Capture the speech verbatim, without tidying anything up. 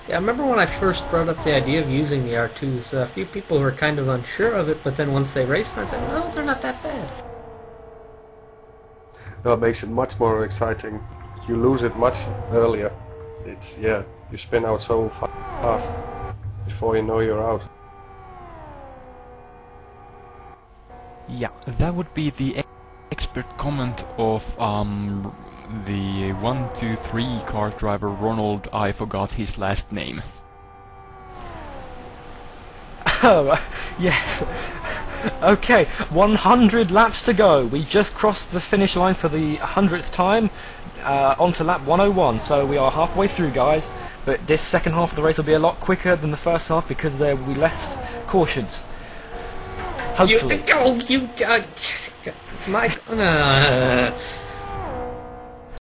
Yeah, I remember when I first brought up the idea of using the R twos, a few people were kind of unsure of it, but then once they raced them, I said, well, they're not that bad. That makes it much more exciting. You lose it much earlier. It's yeah, you spin out so fast before you know you're out. Yeah, that would be the e- expert comment of um the one two three car driver Ronald. I forgot his last name. Oh, yes. Okay, one hundred laps to go. We just crossed the finish line for the hundredth time, uh, onto lap one oh one, so we are halfway through, guys. But this second half of the race will be a lot quicker than the first half because there will be less cautions. You, Hopefully. oh, you, uh, my, uh,